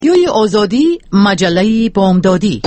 رادیوی آزادی، مجله بامدادی.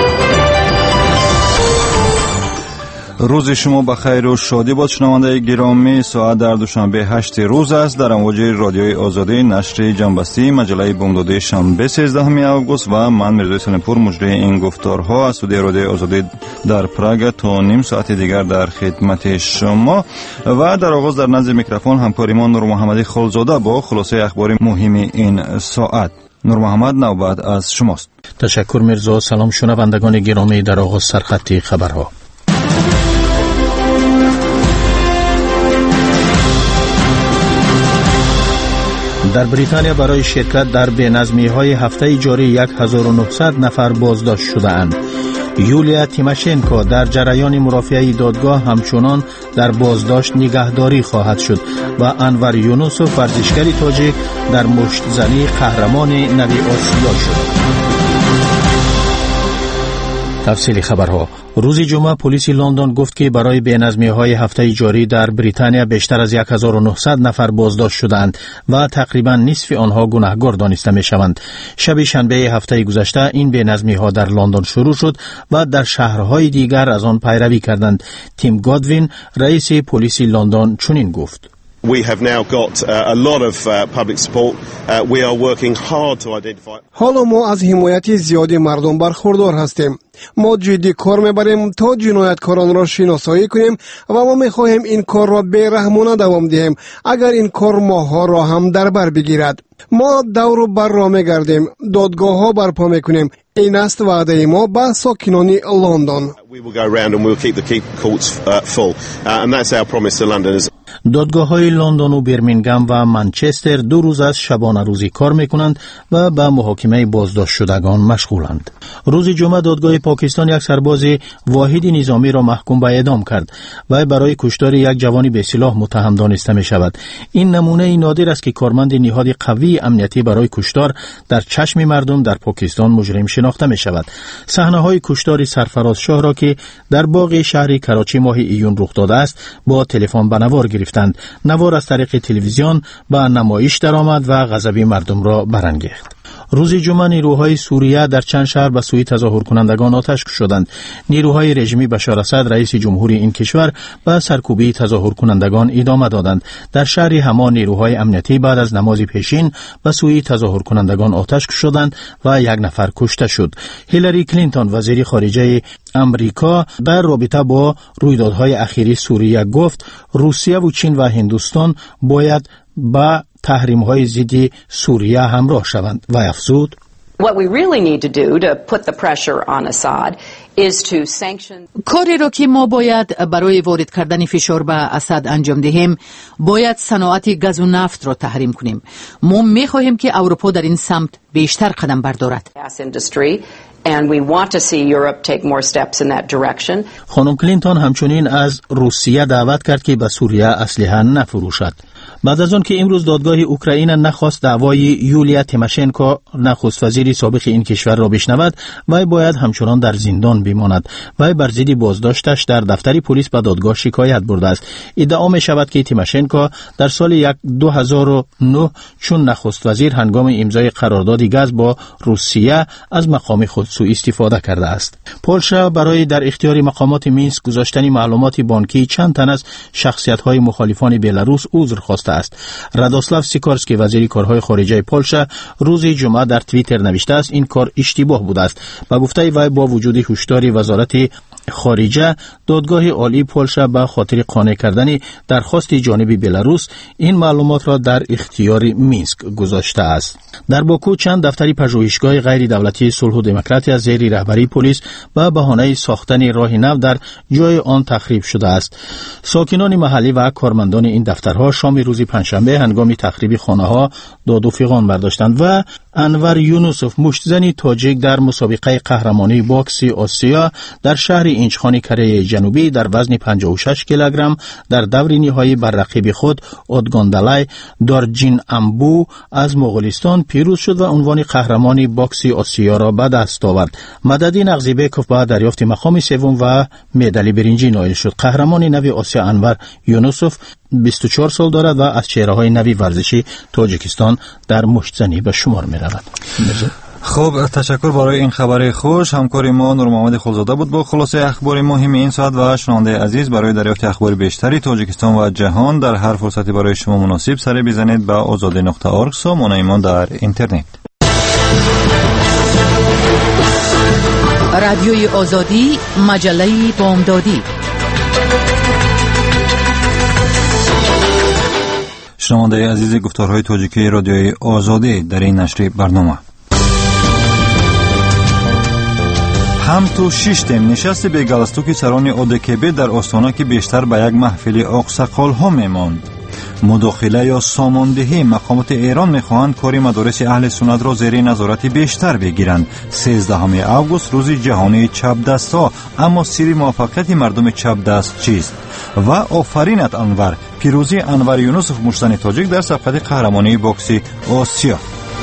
روز شما بخیر و شادی باد شنونده گرامی. ساعت در دوشنبه 8 روز است. در امواج رادیوی آزادی نشر جنبستی مجله بامدادی شنبه 13 آگوست و من میرزا سلیمپور مجری این گفتارها از استودیوی رادیوی آزادی در پراگ تا نیم ساعت دیگر در خدمت شما و در آغاز در نزد میکروفون همکار ما نور محمدی خالزاده با خلاصه اخبار مهم این ساعت. نور محمد، نوبت از شماست. تشکر میرزا. سلام شنوندگان گرامی. در آغاز سرخط خبرها. در بریتانیا برای شرکت در بینظمی‌های هفته جاری 1900 نفر بازداشت شده‌اند. یولیا تیماشنکو در جریان مرافعه دادگاه همچنان در بازداشت نگهداری خواهد شد و انور یونوسوف ورزشکار تاجیک در مشت‌زنی قهرمان نوی آسیا شد. تفصیل خبرها. روز جمعه پلیس لندن گفت که برای بینظمی‌های هفته جاری در بریتانیا بیشتر از 1900 نفر بازداشت شدند و تقریبا نصف آنها گناهکار دانسته می‌شوند. شب شنبه هفته گذشته این بینظمی‌ها در لندن شروع شد و در شهرهای دیگر از آن پیروی کردند. تیم گادوین رئیس پلیس لندن چنین گفت: We have now got a lot of public support. We are working hard to identify. حالا ما از حمایت زیادی مردم برخوردار هستیم. ما جدی کار میبریم تا جنایتکاران را شناسایی کنیم و ما میخواهیم این کار را بی‌رحمانه دوام دهیم اگر این کار ماها را هم در بر بگیرد. ما دور و بر را میگردیم، دادگاه ها برپا میکنیم. این است وعده ما به ساکنان لندن. We will go around and we'll keep the courts full. And that's our promise to Londoners. دادگاه‌های لندن و برمینگهم و منچستر 2 روز از شبانه روزی کار می‌کنند و به محاکمه بازداشت شدگان مشغولند. روز جمعه دادگاه پاکستان یک سرباز واحد نظامی را محکوم به اعدام کرد و برای کشتار یک جوان به سلاح متهم دانسته می‌شود. این نمونه نادر است که کارمند نهاد قوی امنیتی برای کشتار در چشم مردم در پاکستان مجرم شناخته می‌شود. صحنه‌های کشتار سرفراز شاه را که در باغ شهر کراچی ماه ایون رخ داده است با تلفن به نوار گرفتند. نوار از طریق تلویزیون به نمایش درآمد و غضب مردم را برانگیخت. روز جمعه نیروهای سوریه در چند شهر به سوی تظاهر کنندگان آتش کشیدند. نیروهای رژیمی بشار اسد رئیس جمهوری این کشور به سرکوبی تظاهر کنندگان ادامه دادند. در شهر حما نیروهای امنیتی بعد از نماز پیشین به سوی تظاهر کنندگان آتش کشیدند و 1 نفر کشته شد. هیلاری کلینتون وزیر خارجه امریکا در رابطه با رویدادهای اخیری سوریه گفت روسیه و چین و هندوستان باید با تحریم‌های ضد سوریه همراه شوند و افزود: What we really need to do to put the pressure on Assad is to sanction. کاری را که ما باید برای وارد کردن فشار به اسد انجام دهیم باید صنعت گاز و نفت را تحریم کنیم. ما می‌خواهیم که اروپا در این سمت بیشتر قدم بردارد. And we want to see Europe take more steps in that direction. خانم کلینتون همچنین از روسیه دعوت کرد که به سوریه اسلحه نفروشد. بعد از آن که امروز دادگاه اوکراین نخواست دعوای یولیا تیماشنکو نخست وزیر سابق این کشور را بشنود، وی باید همچنان در زندان بماند. وی بر ضد بازداشتش در دفتر پلیس به دادگاه شکایت برده است. ادعا می شود که تیماشنکو در سال 2009 چون نخست وزیر هنگام امضای قرارداد گاز با روسیه از مقام خود سوء استفاده کرده است. پولشا برای در اختیار مقامات مینسک گذاشتن معلومات بانکی چند تن از شخصیت‌های مخالفان بلاروس عذر خواسته است. رادوسلاو سیکورسکی وزیر کارهای خارجه پولشا روز جمعه در توییتر نوشته است این کار اشتباه بوده است و گفته وی با وجود هشدار وزارت خارجه دادگاه عالی پولشا به خاطر قانع کردن درخواست جانب بلاروس این معلومات را در اختیار مینسک گذاشته است. در باکو چند دفتر پژوهشگاه غیر دولتی صلح و دموکراسی از زیر رهبری پلیس به بهانه ساختن راه نو در جای آن تخریب شده است. ساکنان محلی و کارمندان این دفترها شام روز پنجشنبه هنگام تخریب خانه‌ها داد و فغان برداشتند و انور یونوسوف مشت‌زنی تاجیک در مسابقه قهرمانی باکس آسیا در شهر اینچخان کره جنوبی در وزن 56 کیلوگرم در دور نهایی بر رقیب خود اودگاندالای دارجین امبو از مغولستان پیروز شد و عنوان قهرمانی باکس آسیا را به دست آورد. مددی نغزیبکوف با دریافت مقام سوم و مدال برنجی نایل شد. قهرمان نوی آسیا انور یونوسوف 24 سال دارد و از چهره‌های نوی ورزشی تاجیکستان در مشت‌زنی به شمار می‌رود. خب تشکر برای این خبر خوش. همکار ما نور محمد خلزاده بود با خلاصه اخبار مهم این ساعت. و شنونده عزیز، برای دریافت اخبار بیشتری تاجیکستان و جهان در هر فرصتی برای شما مناسب سر بزنید به azadi.org سامانه ما در اینترنت. رادیوی آزادی، مجله بامدادی. شنونده عزیز، گفتارهای تاجیکی رادیوی آزادی در این نشر برنامه. هم تو ششتم نشست به گالستوک سران ادکبه در آستانه که بیشتر به یک محفل آقساقال ها میماند. مداخله یا ساماندهی مقامات ایران میخواهند کاری مدارس اهل سنت را زیر نظارت بیشتر بگیرند. 13 اوگوست روز جهانی چپ دست ها، اما سر موفقیت مردم چپ دست چیست؟ و آفرینت انور، پیروزی انور یونسف مشتن تاجیک در سبقت قهرمانی بوکسی آسیا.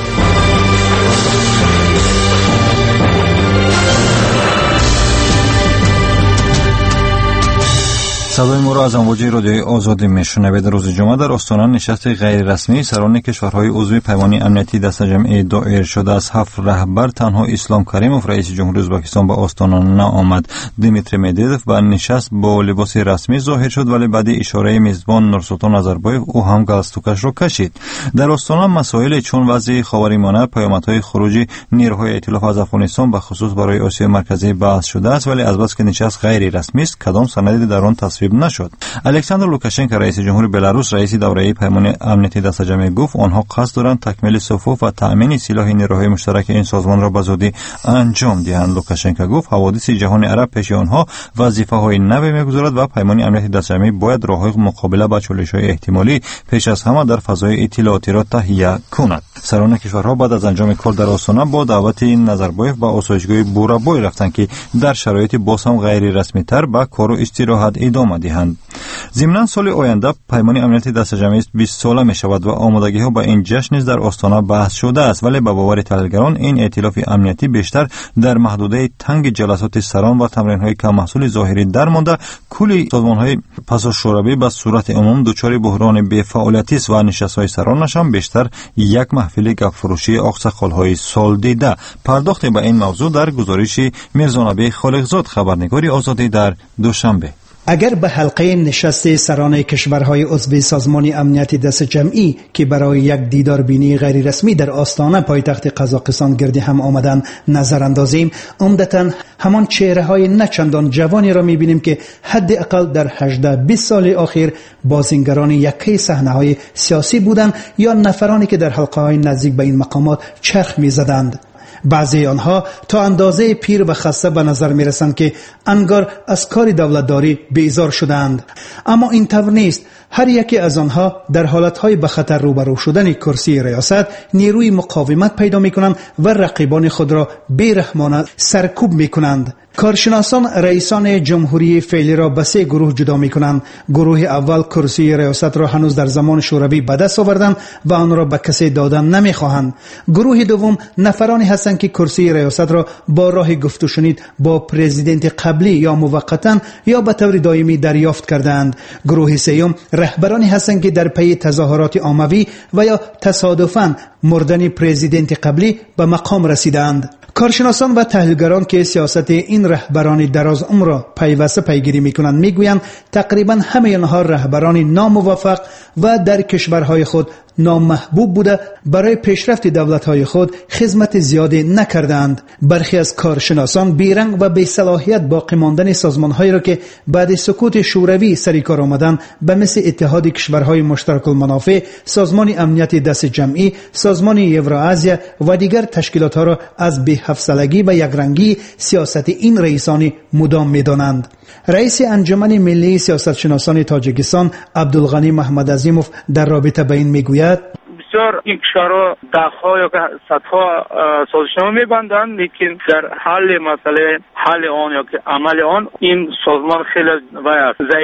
صدای ما را از امواج رادیوی آزادی میشنوید. روز جمعه در آستانه نشست غیر رسمی سران کشورهای عضو پیمان امنیتی دست جمعی دایر شده از 7 رهبر تنها اسلام کریموف رئیس جمهوری ازبکستان به آستانه نآمد. دیمیتری مدودوف به نشست با لباس رسمی ظاهر شد، ولی بعد اشاره میزبان نورسلطان نظربایف او هم گالستوکش را کشید. در آستانه مسائل چون وضع خاورمیانه، پیامدهای خروج نیروهای ائتلاف از افغانستان به خصوص برای آسیا مرکزی بحث شده است، ولی از بس که نشست غیر رسمی است کدام سندی در آن تصویب نشد. الکساندر لوکاشنکو رئیس جمهور بلاروس رئیس دوره پیمان امنیتی دست جمعی گفت آنها قصد دارند تکمیل صفوف و تأمین سلاح نیروهای مشترک این سازمان را بزودی انجام دهند. لوکاشنکو گفت حوادث جهان عرب پیش آنها وظیفه‌های نو می‌گذارد و پیمان امنیتی دست جمعی باید راههای مقابله با چالش‌های احتمالی پیش از همه در فضای اطلاعاتی را تهیه کند. سران کشورها بعد از انجام کار در آستانه با دعوت نظربایف به آسایشگاه بورابای رفتند که در شرایط باز هم غیر رسمی تر به کار و استراحت ادامه دهند. ضمن سال آینده پیمان امنیتی دست جمعی 20 ساله می شود و آمادگی ها با این جشن نیز در آستانه بحث شده است، ولی به باور تحلیلگران این ائتلاف امنیتی بیشتر در محدوده تنگ جلسات سران و تمرین های کم محصول ظاهری درمانده. کلی سازمان های پس از شوروی به صورت عموم دچار بحران بی‌فعالیتی است و نشست های سرانش هم بیشتر یک محفل گپ فروشی آقساقال های سال دیده. پرداخت به این موضوع در گزارش میرزانبی خالقزاد، خبرنگاری آزادی، در دوشنبه. اگر به حلقه نشست سران کشورهای عضو سازمان امنیتی دست جمعی که برای یک دیداربینی غیر رسمی در آستانه پایتخت قزاقستان گرد هم آمدن نظر اندازیم، عمدتاً همان چهره‌های نچندان جوانی را می‌بینیم که حداقل در 18-20 سال اخیر بازیگران یکی صحنه‌های سیاسی بودند یا نفرانی که در حلقه‌های نزدیک به این مقامات چرخ می‌زدند. بعضی آنها تا اندازه پیر و خسته به نظر می رسند که انگار از کار دولتداری بیزار شدند، اما این طور نیست. هر یکی از آنها در حالتهای به خطر روبرو شدن کرسی ریاست نیروی مقاومت پیدا می کنند و رقیبان خود را بیرحمانه سرکوب می کنند. کارشناسان رئیسان جمهوری فعلی را به 3 گروه جدا می کنند. گروه اول کرسی ریاست را هنوز در زمان شوروی به دست آوردند و آن را به کسی دادن نمی خواهند. گروه دوم نفرانی هستند که کرسی ریاست را با راه گفت و شنید با پرزیدنت قبلی یا موقتا یا به طور دائمی دریافت کردند. گروه سوم رهبرانی هستند که در پی تظاهرات عمومی و یا تصادفاً مردن پرزیدنت قبلی به مقام رسیدند. کارشناسان و تحلیلگران که سیاست این رهبران دراز عمر را پیوسته پیگیری می‌کنند می‌گویند تقریباً همه آنها رهبران ناموفق و در کشورهای خود نامحبوب بوده برای پیشرفت دولت‌های خود خدمت زیادی نکردند. برخی از کارشناسان بیرنگ و بی‌صلاحیت باقی ماندن سازمان‌هایی را که بعد سقوط شوروی سر کار آمدند به مثل اتحاد کشورهای مشترک المنافع، سازمان امنیتی دست جمعی، سازمان یوراسیا و دیگر تشکیلات‌ها را از بی‌حوصلگی و یکرنگی سیاست این رئیسان مدام می‌دانند. رئیس انجمن ملی سیاستشناسان تاجیکستان عبدالغنی محمد عظیموف در رابطه با این میگوید بسیار این کشورها ده‌ها یا صدها سازشنامه می‌بندند، لیکن در حل مسئله حل آن یا که عمل آن این سازمان خیلی ضعیف است.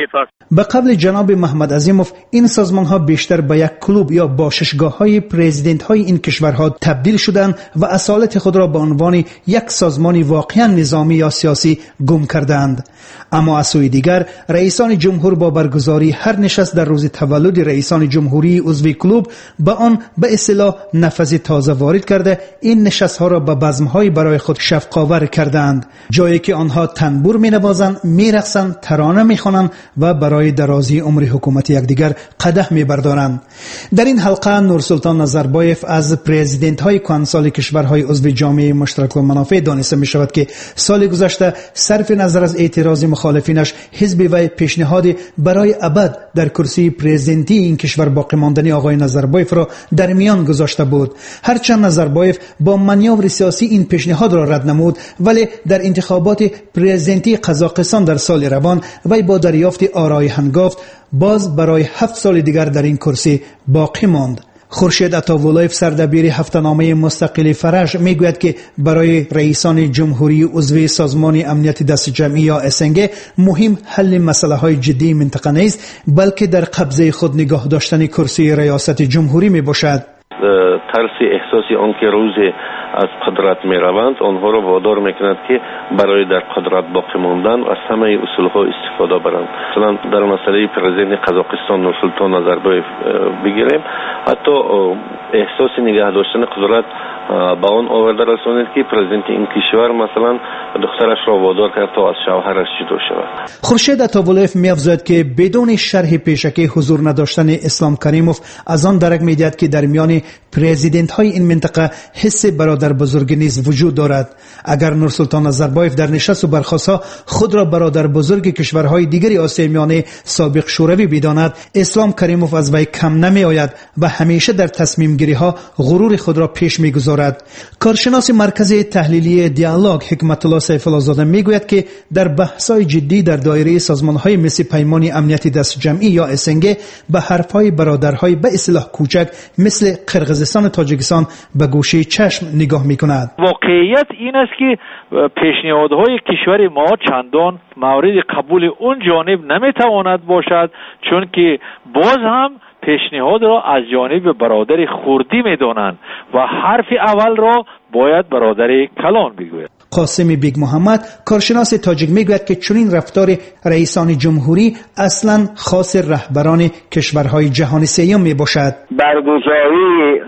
به قول جناب محمد عظیموف این سازمان ها بیشتر به یک کلوب یا باششگاه های پرزیدنت های این کشورها تبدیل شدند و اصالت خود را به عنوان یک سازمان واقعا نظامی یا سیاسی گم کردند. اما از سوی دیگر رئیسان جمهور با برگزاری هر نشست در روز تولد رئیسان جمهوری عضو کلوب به آن به اصطلاح نفس تازه وارد کرده این نشست ها را به بزم های برای خود شفقاور کردند، جایی که آنها تنبور می نوازند، می رقصند، ترانه می خوانند و برای درازی عمر حکومت یکدیگر قدح می بردارند. در این حلقه نورسلطان نظربایف از پرزیدنت های کانسال کشورهای عضو جامعه مشترک المنافع دانسته می شود که سال گذشته صرف نظر از اعتراض مخالفینش حزب وی پیشنهاد برای ابد در کرسی پرزیدنتی این کشور باقی ماندنی آقای نظربایف را در میان گذاشته بود. هرچند نظربایف با مانور سیاسی این پیشنهاد را رد نمود، ولی در انتخابات پرزیدنتی قزاقستان در سال روان وی با دریافت آرای هنگافت باز برای 7 سال دیگر در این کرسی باقی ماند. خورشید عطاولایف سردبیر هفته‌نامه مستقل فرج میگوید که برای رئیسان جمهوری عضو سازمان امنیت دست جمعی یا اسنگ مهم حل مسئله های جدی منطقه نیست، بلکه در قبضه خود نگاه داشتن کرسی ریاست جمهوری می باشد. ترس احساسی آنکه روز از قدرت می روند آنها را وادار می کند که برای در قدرت باقی ماندن از همه اصول ها استفاده برند. مثلا در مسئله پرزیدنت قزاقستان نورسلطان نظربایف بگیریم، حتی احساس نگه داشتن قدرت با آن آورده رسانید که پرزیدنت این کشور مثلا دخترش را وادار کرد تا از شوهرش جدا شود. خورشید عطاولایف می افزاید که بدون شرح پیشکی حضور نداشتن اسلام کریموف از آن درک می دهد که در میان پرزیدنت های این منطقه حس برادر بزرگی نیز وجود دارد. اگر نورسلطان نظربایف در نشست و برخاست‌ها خود را برادر بزرگ کشورهای دیگری آسیای میانه سابق شوروی بداند، اسلام کریموف از وی کم نمی آید و همیشه در تصمیم گیری ها غرور خود را پیش می گذارد. کارشناس مرکز تحلیلی دیالوگ حکمت الله سیف الله زاده می گوید که در بحث‌های جدی در دایره سازمان‌های مثل پیمان امنیت دست جمعی یا اسنگ به حرف‌های برادرهای به اصطلاح کوچک مثل قرقیزستان و تاجیکستان به گوشه چشم نگاه می‌کند. واقعیت این است که پیشنهادهای کشور ما چندان مورد قبول اون جانب نمیتواند باشد، چون که باز هم پیشنهاد را از جانب برادر خوردی میدانند و حرف اول را باید برادر کلان بگوید. قاسم بیگ محمد کارشناس تاجیک میگوید که چنین رفتار رئیسان جمهوری اصلا خاص رهبران کشورهای جهان سوم میباشد. برگزاری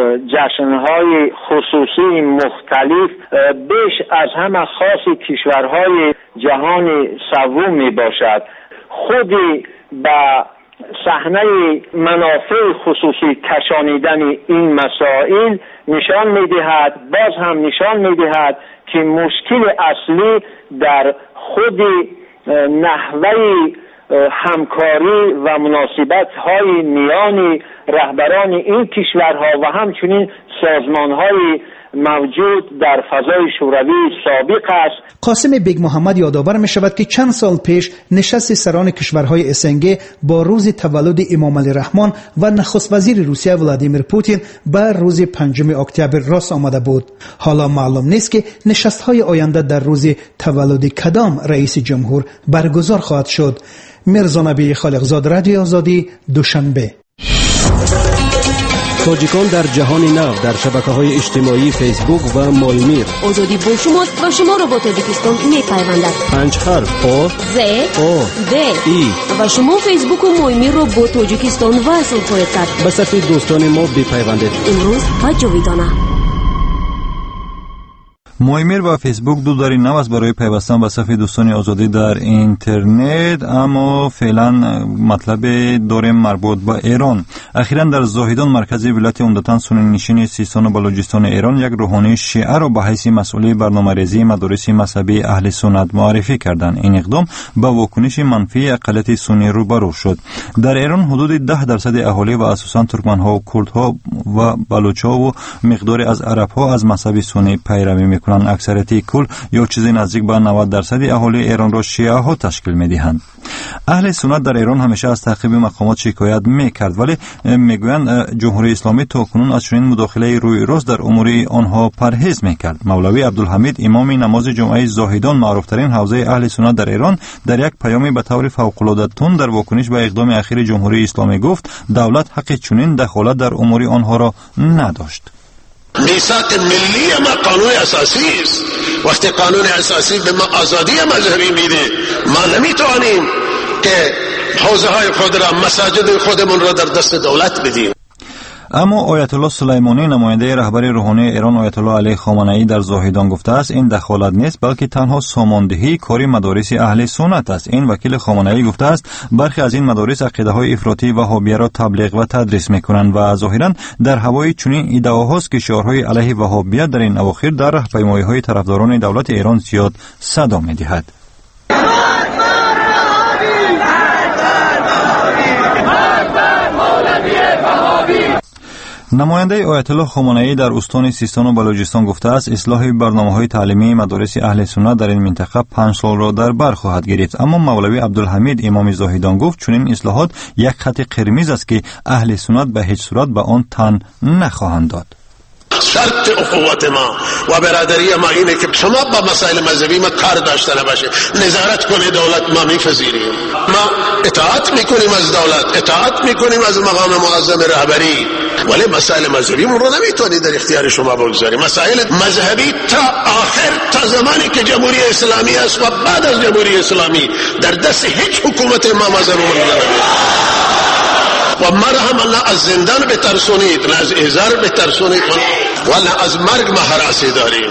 جشنهای خصوصی مختلف بیش از همه خاص کشورهای جهان سوم میباشد. خودی با صحنه منافع خصوصی کشانیدن این مسائل نشان میدهد، باز هم نشان میدهد که مشکل اصلی در خود نحوه همکاری و مناسبت های میان رهبران این کشورها و همچنین سازمان های موجود در فضای شوروی سابق است. قاسم بیگ محمد یادآور می شود که چند سال پیش نشست سران کشورهای اسنگ با روز تولد امام علی رحمان و نخست وزیر روسیه ولادیمیر پوتین بر روز 5 اکتبر راست آمده بود. حالا معلوم نیست که نشست های آینده در روز تولد کدام رئیس جمهور برگزار خواهد شد. میرزا نبی خالقزاد، رادیو آزادی، دوشنبه. تاجیکان در جهان نو در شبکه‌های اجتماعی فیسبوک و مایمیر. آزادی با شماست و شما را با تاجیکستان می‌پیوندد. 5 حرف آ ز او د ای و شما فیسبوک و مایمیر را با تاجیکستان وصل خواهید کرد. به صفحه دوستان ما بپیوندید. امروز و جاویدانه. مایمیر و فیسبوک دو داری نو است برای پیوستن به صفحه دوستان آزادی در اینترنت، اما فعلا مطلب داریم مربوط به ایران. اخیراً در زاهدان مرکز ولایت عمدتاً سنی نشین سیستان و بلوچستان ایران یک روحانی شیعه را به حیث مسئول برنامه‌ریزی مدارس مذهبی اهل سنت معرفی کردند. این اقدام با واکنش منفی اقلیت سنی روبرو شد. در ایران حدود 10% اهالی و اساساً ترکمن‌ها و کردها و بلوچ‌ها و مقداری از عرب‌ها از مذهب سنی پیروی می‌کنند. میکنند. اکثریت کل یا چیزی نزدیک به 90% اهالی ایران را شیعه ها تشکیل میدهند. اهل سنت در ایران همیشه از تعقیب مقامات شکایت میکرد، ولی میگویند جمهوری اسلامی تاکنون از چنین مداخله روی راست در امور آنها پرهیز میکرد. مولوی عبدالحمید امام نماز جمعه زاهدان معروفترین حوزه اهل سنت در ایران در یک پیامی به طور فوق‌العاده تند در واکنش به اقدام اخیر جمهوری اسلامی گفت دولت حق چنین دخالت در امور آنها را نداشت. میثاق ملی ما قانون اساسی است. وقتی قانون اساسی به ما آزادی مذهبی میده، ما نمیتوانیم که حوزه های خود را، مساجد خودمون را در دست دولت بدیم. اما آیت الله سلیمانی نماینده رهبر روحانی ایران آیت الله علی خامنه‌ای در زاهدان گفته است این دخالت نیست بلکه تنها ساماندهی کاری مدارس اهل سنت است. این وکیل خامنه‌ای گفته است برخی از این مدارس عقیده‌های افراطی وهابیه را تبلیغ و تدریس می‌کنند و ظاهراً در هوای چنین ایده‌هاست که شعارهای علیه وهابیت در این اواخر در راهپیمایی‌های طرفداران دولت ایران زیاد صدا می‌دهد. نماینده آیت الله خامنه‌ای در استان سیستان و بلوچستان گفته است اصلاح برنامه‌های تعلیمی مدارس اهل سنت در این منطقه 5 سال را در بر خواهد گرفت. اما مولوی عبدالحمید امام زاهدان گفت چنین اصلاحات یک خط قرمز است که اهل سنت به هیچ صورت به آن تن نخواهند داد. شرط اخوت ما و برادری ما اینه که شما با مسائل مذهبی ما کار داشته نباشه، نظارت کنه دولت، ما میپذیریم، ما اطاعت میکنیم از دولت، اطاعت میکنیم از مقام معظم رهبری، ولی مسائل مذهبی من رو نمیتونید در اختیار شما بگذاریم. مسائل مذهبی تا آخر، تا زمانی که جمهوری اسلامی است و بعد از جمهوری اسلامی در دست هیچ حکومت ما مذهب من نمیتونید و ما را هم نه از زندان بترسونید، نه از احضار بترسونید و نه از مرگ ما هراسی داریم.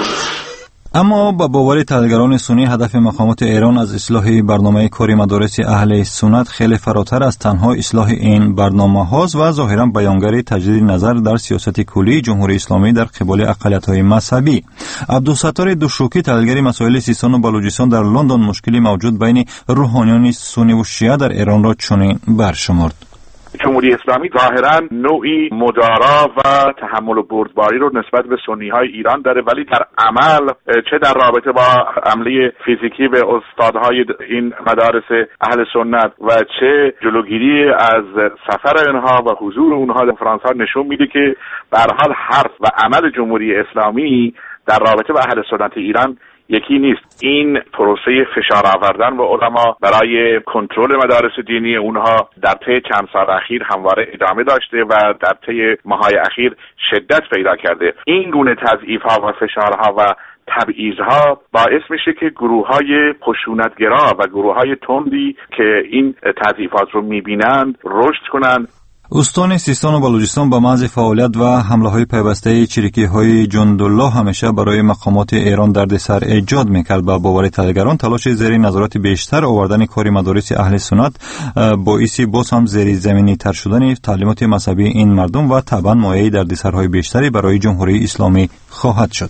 اما با باور تحلیلگران سنی هدف مقامات ایران از اصلاح برنامه کاری مدارس اهل سنت خیلی فراتر از تنها اصلاح این برنامه هاست و ظاهرا بیانگر تجدید نظر در سیاست کلی جمهوری اسلامی در قبال اقلیت‌های مذهبی. عبدالستار دوشوکی تحلیلگر مسائل سیستان و بلوچستان در لندن مشکلی موجود بین روحانیان سنی و شیعه در ایران را چنین برشمرد. جمهوری اسلامی ظاهراً نوعی مدارا و تحمل و بردباری رو نسبت به سنی‌های ایران داره، ولی در عمل چه در رابطه با حمله فیزیکی به استادهای این مدارس اهل سنت و چه جلوگیری از سفر اینها و حضور اونها در فرانسه نشون میده که به هر حال حرف و عمل جمهوری اسلامی در رابطه با اهل سنت ایران یکی نیست. این پروسه فشار آوردن و علما برای کنترل مدارس دینی اونها در طی چند سال اخیر همواره ادامه داشته و در طی ماه‌های اخیر شدت پیدا کرده. این گونه تضعیف‌ها و فشارها و تبعیض‌ها باعث میشه که گروه‌های خشونت‌گرا و گروه‌های تندی که این تضعیفات رو می‌بینند رشد کنند. استان سیستان و بلوچستان با محض فعالیت و حمله‌های پیوسته چریکی‌های جندالله همیشه برای مقامات ایران دردسر ایجاد می‌کرد. با باور تحلیلگران تلاش زیر نظارت بیشتر آوردن کاری مدارس اهل سنت باعث باز هم زیر زمینی تر شدن تعلیمات مذهبی این مردم و طبعاً مایه دردسرهای بیشتری برای جمهوری اسلامی خواهد شد.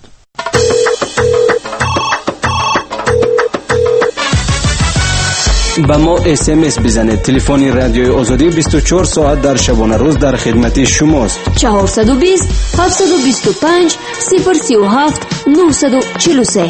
با ما SMS بزنید. تلفن رادیوی آزادی 24 ساعت در شبانه روز در خدمت شماست. 420 725 037 943.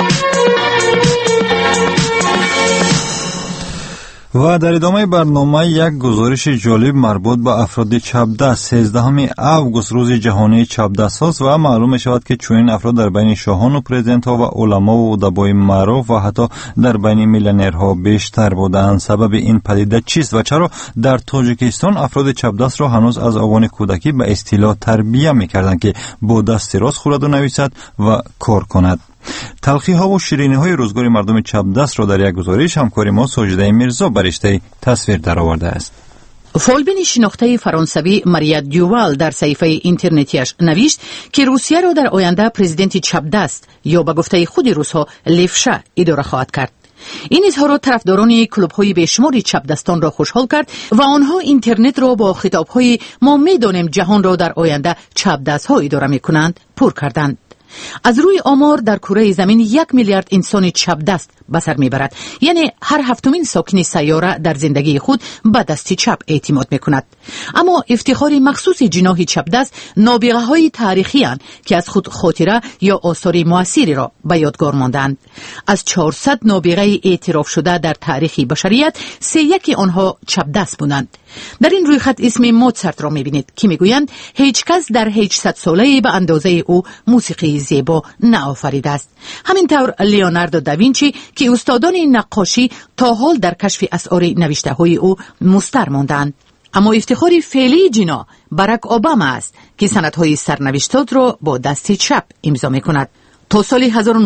و در ادامه برنامه یک گزارش جالب مربوط به افراد چپدست. 13 اوگوست روز جهانی چپدست است و معلوم می شود که چنین افراد در بین شاهان و پرزیدنت ها و علما و ادبای معروف و حتی در بین میلیونرها بیشتر بودند. سبب این پدیده چیست و چرا در تاجیکستان افراد چپدست را هنوز از آوان کودکی به اصطلاح تربیت می‌کردند که با دست راست خورد و نویسد و کار کند؟ تلخی ها و شیرینی های روزگار مردم چپدست را در یک گزارش همکار ما ساجده میرزا برشته تصویر درآورده است. فولبین شناخته فرانسوی ماریا دیوال در صفحه اینترنتیش نوشت که روسیه را در آینده پرزیدنت چپدست یا به گفته خود روس‌ها لفشه اداره خواهد کرد. این اظهارات طرفداران کلوب‌های بیشماری چپدستان را خوشحال کرد و آنها اینترنت را با خطاب‌های ما می‌دانیم جهان را در آینده چپدست‌ها اداره می‌کنند پر کردند. از روی آمار در کره زمین 1 میلیارد انسان چپدست به سر میبرد. یعنی هر هفتمین ساکن سیاره در زندگی خود به دست چپ اعتماد میکند. اما افتخار مخصوص جناح چپ دست نابغه های تاریخی اند که از خود خاطره یا آثار موثری را به یادگار ماندند. از 400 نابغه اعتراف شده در تاریخ بشریت 31 آنها چپ دست بودند. در این روی خط اسم موزارت را میبینید که میگویند هیچ کس در 800 ساله به اندازه او موسیقی زیبا نآفریده است. همینطور لیوناردو داوینچی که استادان نقاشی تا حال در کشف اسرار نوشته های او مستر ماندند. اما افتخار فعلی جنا باراک اوباما است که سندهای سرنوشتات را با دست چپ امضا میکند. تا سال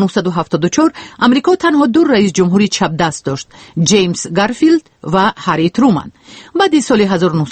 1974 امریکا تنها 2 رئیس جمهوری چپ دست داشت، جیمز گارفیلد و هری ترومن. بعد سال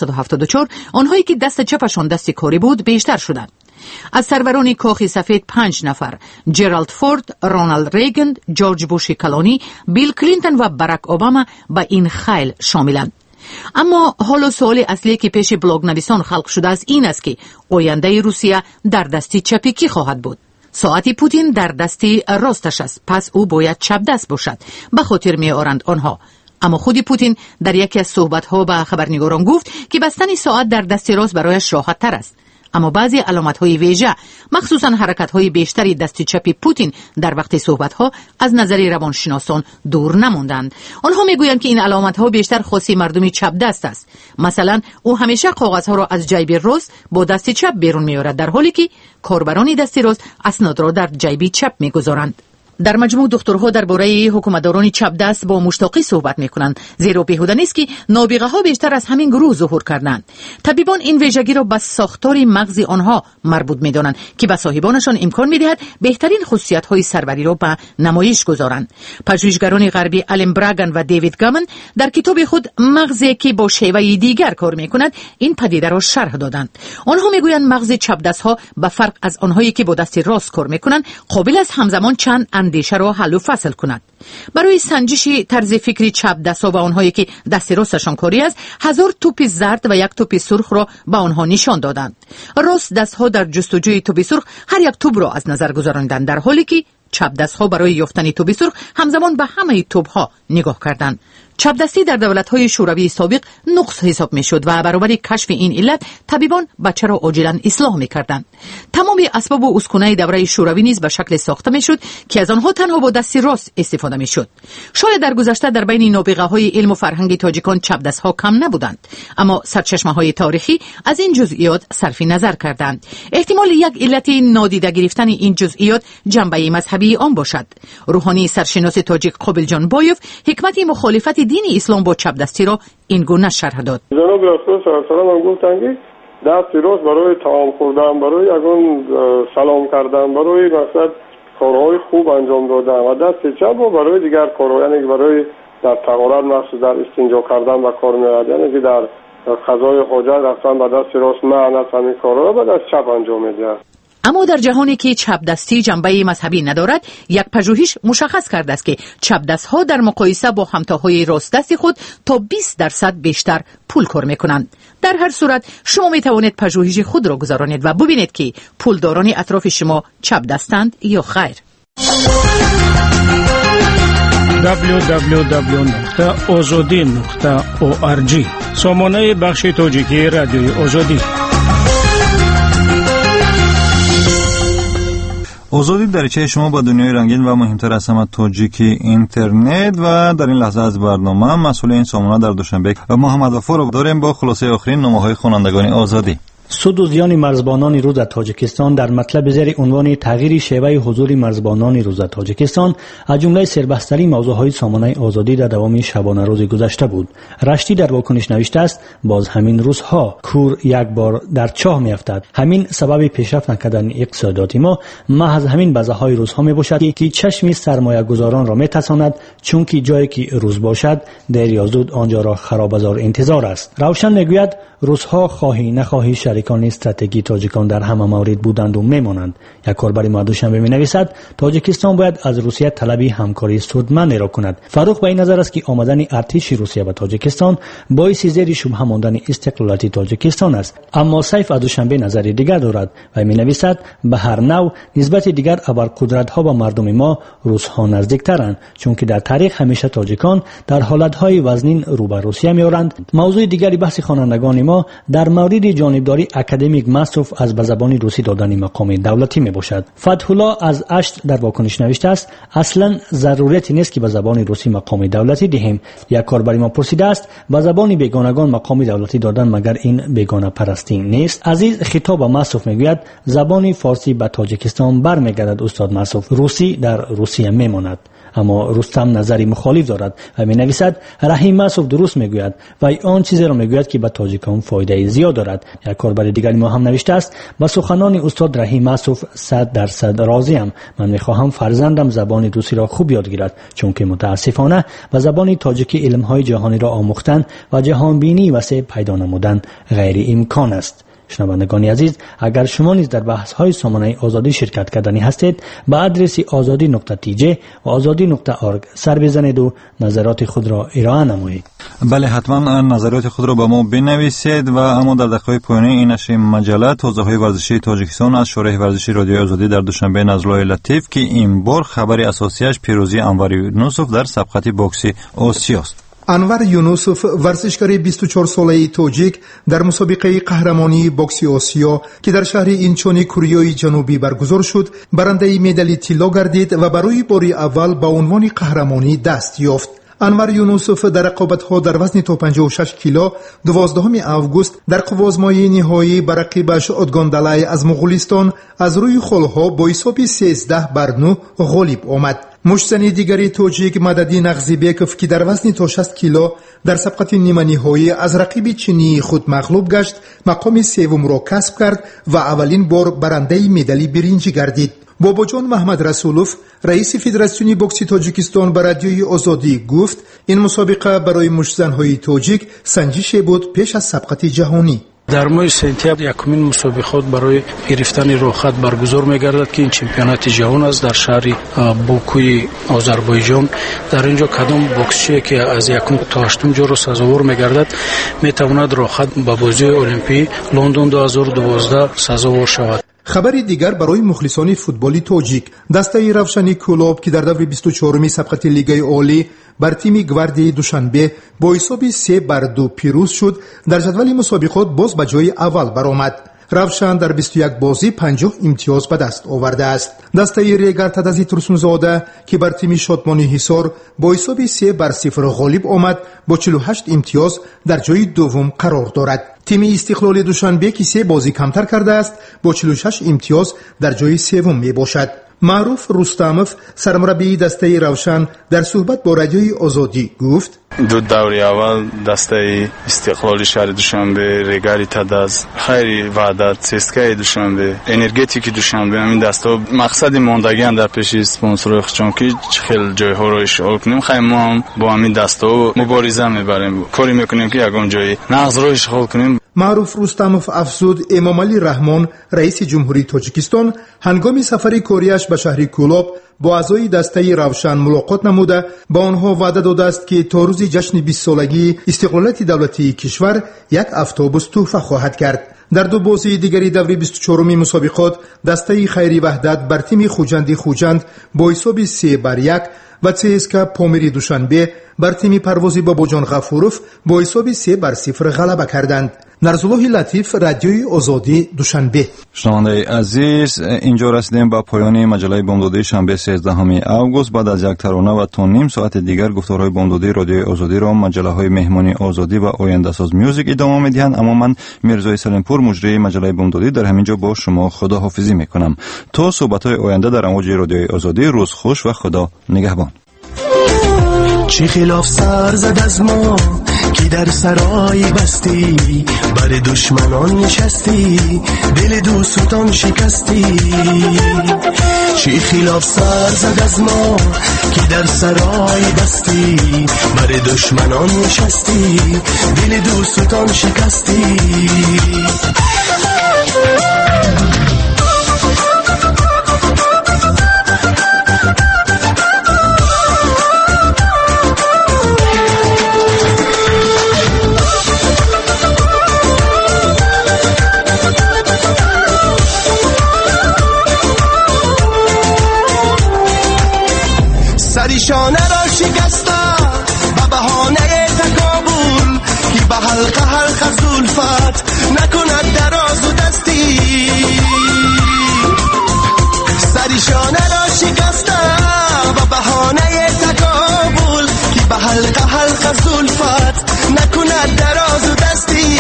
1974 آنهایی که دست چپشان دست کاری بود بیشتر شدند. از سروران کاخ سفید 5 نفر، جرالد فورد، رونالد ریگن، جورج بوش کلونی، بیل کلینتون و باراک اوباما به این خیل شاملند. اما حالا سوال اصلی که پیش بلاگ نویسان خلق شده است این است که آینده روسیه در دستی چپی کی خواهد بود؟ ساعت پوتین در دستی راستش است، پس او باید چپ دست باشد، به خاطر می آورند آنها. اما خود پوتین در یکی از صحبت‌ها با خبرنگاران گفت که بستن ساعت در دست راست برایش راحت تر است. اما بعضی علامت‌های ویژه، مخصوصاً حرکت‌های بیشتری دست چپ پوتین در وقت صحبت‌ها از نظر روانشناسان دور نماندند. آنها می‌گویند که این علامت‌ها بیشتر خاصی مردمی چپ دست است. مثلا او همیشه کاغذها را از جیب راست با دست چپ بیرون می‌آورد، در حالی که کاربران دست راست اسناد را در جیب چپ می‌گذارند. در مجموع دکترها درباره حکومتداران چپ دست با مشتاقی صحبت میکنند، زیرا بیهوده نیست که نابغه ها بیشتر از همین گروه ظهور کردند. طبیبان این ویژگی را به ساختار مغز آنها مربوط میدانند که به صاحبانشان امکان میدهد بهترین خصوصیت های سروری را به نمایش گذارند. پژوهشگران غربی آلن براگن و دیوید گامن در کتاب خود مغزی که با شیوه دیگر کار میکند این پدیده را شرح دادند. آنها میگویند مغز چپ دست ها به فرق از آنهایی که با دست راست کار میکنند قابل است همزمان چند اندیشه را حل و فصل کند. برای سنجش طرز فکری چپ دستا و آنهایی که دست راستشان کاری است 1000 توپ زرد و 1 توپ سرخ را به آنها نشان دادند. راست دستها در جستجوی توپ سرخ هر یک توپ را از نظر گذراندند، در حالی که چپ دستها برای یافتن توپ سرخ همزمان به همه توپها نگاه کردند. چپ دستی در دولت‌های شوروی سابق نقص حساب می‌شد و برابر کشف این علت طبیبان بچه را عاجلاً اصلاح می‌کردند. تمام اسباب و اسکونه دوره شوروی نیز به شکل ساخته می‌شد که از آنها تنها با دست راست استفاده می‌شد. شاید در گذشته در بین نابغه‌های علم و فرهنگ تاجیکان چپ دست‌ها کم نبودند، اما سرچشمه‌های تاریخی از این جزئیات صرف نظر کردند. احتمال یک علت نادیده گرفتن این جزئیات جنبه مذهبی آن باشد. روحانی سرشناس تاجیک قابل جان بایوف حکمت مخالفت دین اسلام با چپ دستی را این گونه شرح داد. جناب رسول صلی الله علیه و آله گفتند که دست راست برای طعام خوردن، برای یگان سلام کردن، برای مثلا کارهای خوب انجام دادن و دست چپ برای دیگر کارها، یعنی برای در طهارت مخصوص در استنجا کردن و کار میاد، یعنی که در قضای حاجت رفتن با دست راست معنی از همین کارها را با دست چپ انجام میدهند. اما در جهانی که چپ دستی جنبه مذهبی ندارد، یک پژوهش مشخص کرده است که چپ دست‌ها در مقایسه با همتاهای راست دست خود تا 20% بیشتر پول کار می‌کنند. در هر صورت شما می‌توانید پژوهش خود را گذرانید و ببینید که پولداران اطراف شما چپ دستند یا خیر. www.azadi.org سامانه بخش تاجیکی رادیوی آزادی. آزادی دریچه شما با دنیای رنگین و مهمتر از همه تاجیکی اینترنت. و در این لحظه از برنامه مسئول این سامانه در دوشنبه و محمد وفا رو داریم با خلاصه آخرین نامه‌های خوانندگان آزادی. سود و زیان مرزبانان روز تاجیکستان در مطلب زیر عنوان تغییر شیوه حضور مرزبانان روز تاجیکستان از جمله سربستری موضوعهای سامانه آزادی در دوام شبانه روز گذشته بود. رشتی در واکنش نوشته است: باز همین روزها کور یک بار در چاه میافتد. همین سبب پیشرفت نکردن اقتصادی ما محض همین بزه‌های روزها میباشد که چشم سرمایه گذاران را میتساند، چون که جایی که روز باشد دیر یا زود آنجا را خرابزار انتظار است. روشن میگوید روزها خواهی نخواهی شرایط شریکان استراتژیکی تاجیکان در همه مورد بودند و میمانند. یک کاربر ما دوشنبه می‌نویسد تاجیکستان باید از روسیه طلب همکاری سودمند را کند. فاروق به این نظر است که آمدن ارتش روسیه به تاجیکستان باعث زیر شبهه ماندن استقلالیت تاجیکستان است. اما سیف از دوشنبه نظر دیگر دارد و می‌نویسد به هر نوع نسبت دیگر ابرقدرت‌ها به مردم ما روس‌ها نزدیک‌ترند، چون که در تاریخ همیشه تاجیکان در حالت‌های وزنین رو به روسیه می‌آورند. موضوع دیگری بحث خوانندگان ما در مورد جانبداری اکادمیک مصرف از به زبان روسی دادن مقام دولتی میباشد. فتح الله از اشت در واکنش نوشته است اصلا ضرورتی نیست که به زبان روسی مقام دولتی دهیم. یک کاربر ما پرسیده است به زبان بیگانگان مقام دولتی دادن مگر این بیگانه پرستی نیست؟ عزیز خطاب به مصرف میگوید زبان فارسی به تاجیکستان برمیگردد استاد مصرف، روسی در روسیه میماند. اما رستم نظری مخالف دارد و می نویسد رحیم مصرف درست میگوید و آن چیزی را میگوید که به تاجیکان فایده زیاد دارد. یک کاربر دیگری ما هم نوشته است با سخنان استاد رحیم مصرف 100% راضیم. من میخواهم فرزندم زبان روسی را خوب یاد گیرد، چون که متاسفانه به زبان تاجیکی علمهای جهانی را آموختن و جهان بینی وسیع پیدا نمودن غیر امکان است. شنوندگان عزیز، اگر شما نیز در بحث‌های سامانه آزادی شرکت کردنی هستید به آدرس azadi.tj و azadi.org سر بزنید و نظرات خود را ارائه نمایید. بله، حتما نظرات خود را به ما بنویسید. و اما در دقایق پایانی این نشر مجله تازه‌های ورزشی تاجیکستان از شورای ورزشی رادیوی آزادی در دوشنبه نزلای لطیف که این بار خبر اساسیش پیروزی انور یونوسف در سبقت بوکسی آسیا است. انور یونوسف ورزشکار 24 ساله تاجیک در مسابقه قهرمانی بوکس آسیا که در شهر اینچون کره جنوبی برگزار شد برنده مدال طلا گردید و برای بار اول به عنوان قهرمانی دست یافت. انور یونوسف در رقابت‌ها در وزن تا 56 کیلو 12 آگوست در قوازمای نهایی بر رقیبش ادگاندالای از مغولستان از روی خلها با حساب 13-9 غالب آمد. مشتزن دیگری تاجیک مددی نغزیبیکوف که در وزن تا 60 کیلو در سبقت نیمه نهایی از رقیب چینی خود مغلوب گشت مقام سوم را کسب کرد و اولین بار برنده مدال برنج گردید. باباجان محمد رسولوف رئیس فدراسیون بوکس تاجیکستان به رادیوی آزادی گفت این مسابقه برای مشتزن‌های تاجیک سنجش بود پیش از سبقت جهانی. در ماه سپتامبر یکمین مسابقات برای گرفتن روخت برگزار می‌گردد که این چمپیونات جهان است در شهر بوکوی آذربایجان. در اینجا کدام بوکسچی که از یکم تا هشتم جا را سزاوار می‌گردد می‌تواند روخت به بازی المپی لندن 2012 سزاوار شود. خبر دیگر برای مخلصان فوتبالی تاجیک، دسته روشنی کلوب که در دور 24 سبقت لیگ عالی بر تیم گواردی دوشنبه با حساب 3-2 پیروز شد، در جدول مسابقات باز به جای اول برآمد. روشن در 21 بازی 50 امتیاز به دست آورده است. دسته ریگر تدازی ترسونزاده که بر تیم شادمانی حصار با حساب 3-0 غالب آمد با 48 امتیاز در جای دوم قرار دارد. تیم استقلال دوشنبه که 3 بازی کمتر کرده است با 46 امتیاز در جای سوم می باشد. معروف رستموف سرمربی دسته روشن در صحبت با رادیوی آزادی گفت دو دوره اول دسته استقلال شهر دوشنبه، ریگاری تداز، خیری وعدت، سیسکای دوشنبه، انرژتیک دوشنبه، همین دسته مقصد ماندگی در پیش اسپانسر چون که خیلی جای‌ها رو اشغال کنیم. خیلی ما هم با همین دسته مبارزه میبریم، کاری میکنیم که یگان جای نقض رو اشغال کنیم. معروف رستموف افزود امام علی رحمان رئیس جمهوری تاجیکستان هنگام سفر کاریش به شهر کولاب با اعضای دسته روشن ملاقات نموده با آنها وعده داده است که تا روز جشن 20 سالگی استقلالیت دولتی کشور یک اتوبوس تحفه خواهد کرد. در دو بازی دیگری دوره 24 مسابقات دسته خیری وحدت بر تیم خوجند با حساب 3-1 و CSKA پامیری دوشنبه بر تیم پروازی باباجان غفوروف با حساب 3-0 غلبه کردند. نرزالله لطیف، رادیوی آزادی، دوشنبه. شنوندگان عزیز، اینجا رسیدیم به پایان مجله بامدادی شنبه 13 آگوست. بعد از یک ترانه و تا نیم ساعت دیگر گفتارهای بامدادی رادیوی آزادی را مجله های مهمانی آزادی و آینده ساز میوزیک ادامه میدهند. اما من میرزای سلیمپور مجری مجله بامدادی در همینجا با شما خداحافظی میکنم تا صحبت های آینده در امواج رادیوی آزادی. روز خوش و خدا نگهبان. چی خلاف سر زد از ما که در سرای بستی، بر دشمنان نشستی، دل دوستان شکستی. چی خلاف سر زد از ما که در سرای بستی، بر دشمنان نشستی، دل دوستان شکستی. سریشانه را شکسته به بهانه تکابل، که به حلقه حلقه زلفت نکند دراز و دستی. سریشانه را شکسته به بهانه تکابل، که به حلقه حلقه زلفت نکند دراز و دستی.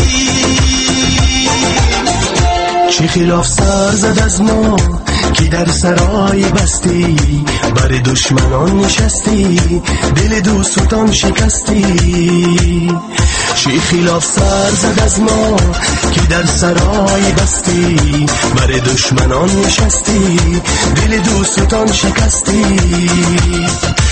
چی خلاف سر زد از ما که در سرای بستی، بر دشمنان نشستی، دل دوستان شکستی. چی خلاف سر زد از ما که در سرای بستی، بر دشمنان نشستی، دل دوستان شکستی.